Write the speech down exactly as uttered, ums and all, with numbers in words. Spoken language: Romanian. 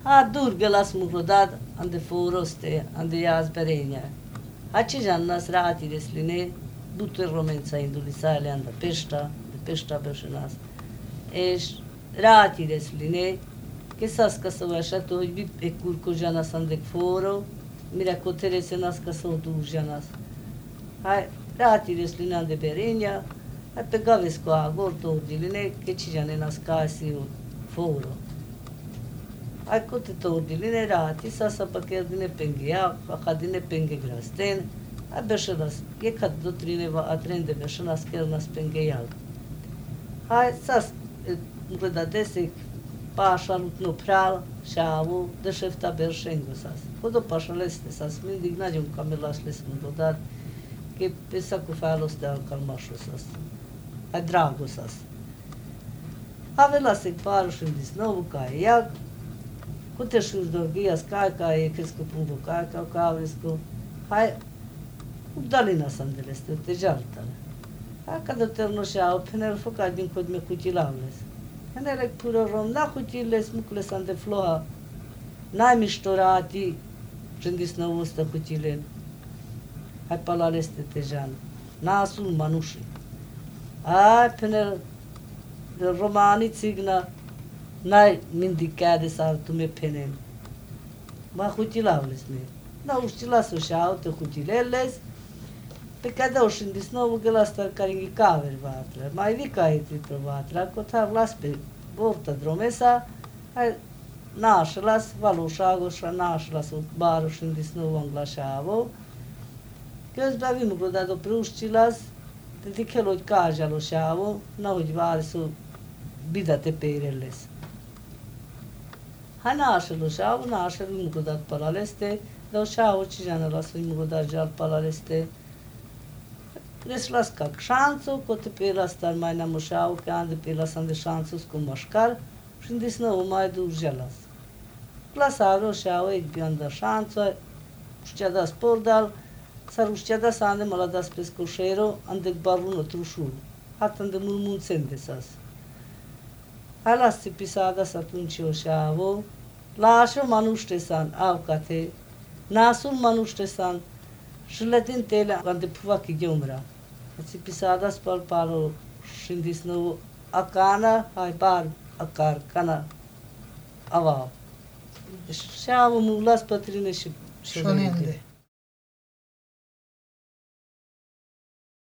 a durgelas murodad ande foroste ande yaz berenia haci jannas rati desline butu romența indulisale anda pesta de pesta beșenas eș rati desline che sasca să așa to bi e curco janas ande foro mira cotere se nasca să tu janas hai rati desline ande berenia hai pe gaves cu agor to diline che ci jane nascasi foro ai cote to diline rati sa sa pacher dine pengea pa dine penge grasten a beșenas e ca doctrine va atrende beșenas chiar nas pengea hai sas gledadese pașa lutno pral șavu de șefta berșengosas codo pașaleste sas mindig nađem kamelasles mudodat che pesa cu falos de al calmașosas ai dragosas avelas e parušim disnovu kaj jak Kuteš už do gijas kajka je kesko pungo kajka kavesko. Hai udalina sam deleste te jaltale. Hai kada terno šao pener foka din kod me kutilavles. Penerek puro rom na kutiles mukle sam de floha. Najmištorati čendis na usta kutilen. Hai palaleste te jan. Nasul manuši. Hai pener romani cigna N-ai mindicat de saltul meu penem. Ma hutilavles me. Na uštilas o šaute hutileles. Pe kada ošin disnovu gelas tar karingi kaver vatra. Mai vika je tri vatra. Ko ta vlas pe bovta dromesa. Ai našelas valušagoša našelas u barošin disnovu anglašavo. Kad bavim gloda do preuštilas. Te ti keloj kažalo šavo. Na hođvali su bidate peireles. Ha nașelu șau, nașelu mugodat palaleste, dau șau ci janela să mugodat jal palaleste. Reslas ca șanțu, cote pe la star mai namușau, că ande pe la sande șanțus cu mașcar, și îndis nou mai du jelas. Clasa aveo șau, e bianda șanțu, știa da spordal, s-ar știa da sande mala da spescoșero, ande barună trușul, atan de mulmunțen de sas. Alas pisadas atunci o șavo, lașo manuștesan avcate, nasul manuștesan, și le din tele ande puvachi geumra. Ați pisadas pal palo și disnou acana, hai par acar cana ava. Șavo mulas patrine și șonende.